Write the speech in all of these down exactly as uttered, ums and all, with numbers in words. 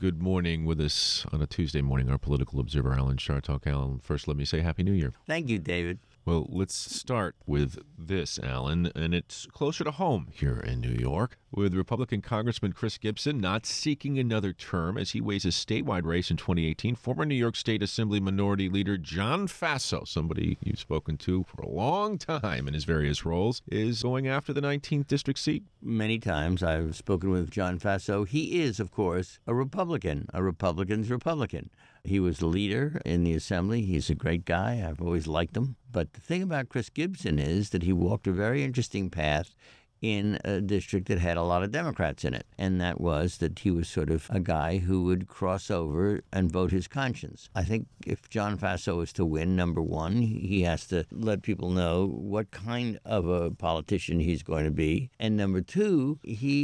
good morning with us on a Tuesday morning. Our political observer, Alan Chartock. Alan, first let me say Happy New Year. Thank you, David. Well, let's start with this, Alan, and it's closer to home here in New York, with Republican Congressman Chris Gibson not seeking another term as he weighs a statewide race in twenty eighteen. Former New York State Assembly Minority Leader John Faso, somebody you've spoken to for a long time in his various roles, is going after the nineteenth district seat. Many times I've spoken with John Faso. He is, of course, a Republican, a Republican's Republican. He was the leader in the Assembly. He's a great guy. I've always liked him. But the thing about Chris Gibson is that he walked a very interesting path in a district that had a lot of Democrats in it. And that was that he was sort of a guy who would cross over and vote his conscience. I think if John Faso is to win, number one, he has to let people know what kind of a politician he's going to be. And number two,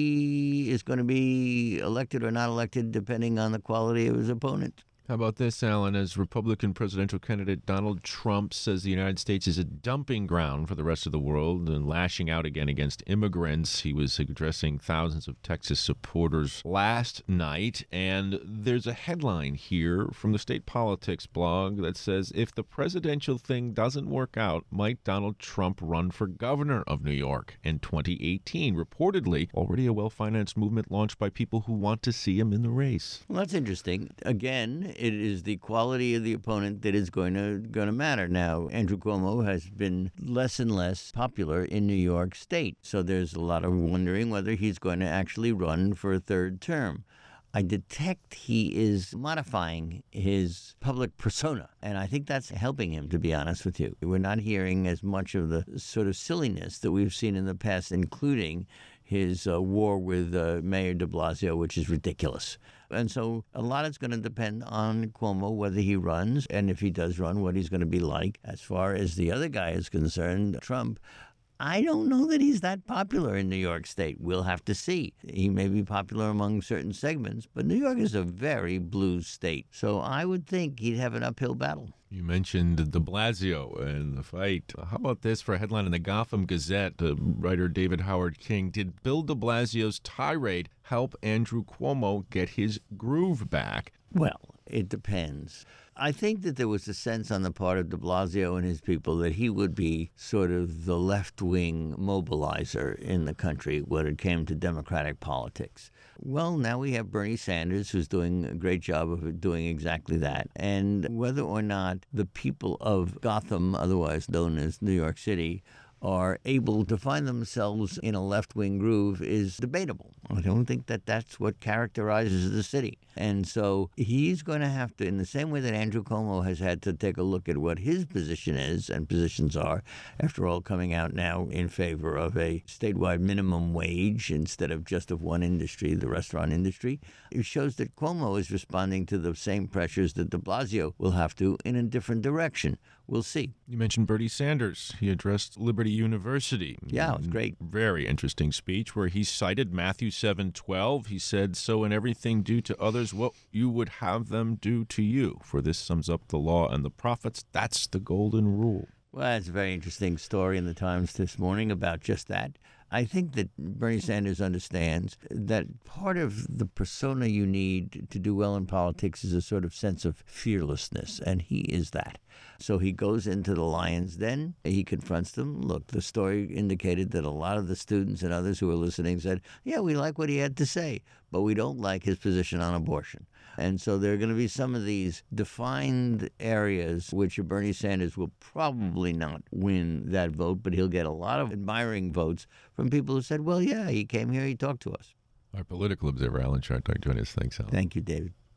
he is going to be elected or not elected depending on the quality of his opponent. How about this, Alan? As Republican presidential candidate Donald Trump says the United States is a dumping ground for the rest of the world and lashing out again against immigrants. He was addressing thousands of Texas supporters last night, and there's a headline here from the State Politics blog that says, if the presidential thing doesn't work out, might Donald Trump run for governor of New York in twenty eighteen? Reportedly, already a well-financed movement launched by people who want to see him in the race. Well, that's interesting. Again, it is the quality of the opponent that is going to going to matter. Now, Andrew Cuomo has been less and less popular in New York State, so there's a lot of wondering whether he's going to actually run for a third term. I detect he is modifying his public persona, and I think that's helping him, to be honest with you. We're not hearing as much of the sort of silliness that we've seen in the past, including his uh, war with uh, Mayor de Blasio, which is ridiculous. And so a lot is going to depend on Cuomo, whether he runs, and if he does run, what he's going to be like. As far as the other guy is concerned, Trump, I don't know that he's that popular in New York State. We'll have to see. He may be popular among certain segments, but New York is a very blue state. So I would think he'd have an uphill battle. You mentioned de Blasio and the fight. How about this for a headline in the Gotham Gazette? Uh, writer David Howard King. Did Bill de Blasio's tirade help Andrew Cuomo get his groove back? Well, it depends. I think that there was a sense on the part of de Blasio and his people that he would be sort of the left-wing mobilizer in the country when it came to Democratic politics. Well, now we have Bernie Sanders, who's doing a great job of doing exactly that. And whether or not the people of Gotham, otherwise known as New York City, are able to find themselves in a left-wing groove is debatable. I don't think that that's what characterizes the city. And so he's going to have to, in the same way that Andrew Cuomo has had to take a look at what his position is, and positions are, after all, coming out now in favor of a statewide minimum wage instead of just of one industry, the restaurant industry, it shows that Cuomo is responding to the same pressures that de Blasio will have to in a different direction. We'll see. You mentioned Bernie Sanders. He addressed Liberty University. Yeah, it was great. Very interesting speech where he cited Matthew seven twelve. He said, so in everything do to others what you would have them do to you. For this sums up the law and the prophets. That's the golden rule. Well, it's a very interesting story in the Times this morning about just that. I think that Bernie Sanders understands that part of the persona you need to do well in politics is a sort of sense of fearlessness, and he is that. So he goes into the Lions Den, he confronts them. Look, the story indicated that a lot of the students and others who were listening said, yeah, we like what he had to say, but we don't like his position on abortion. And so there are going to be some of these defined areas which Bernie Sanders will probably not win that vote, but he'll get a lot of admiring votes from people who said, well, yeah, he came here, he talked to us. Our political observer, Alan Chartock, joined us. Thanks, Alan. Thank you, David.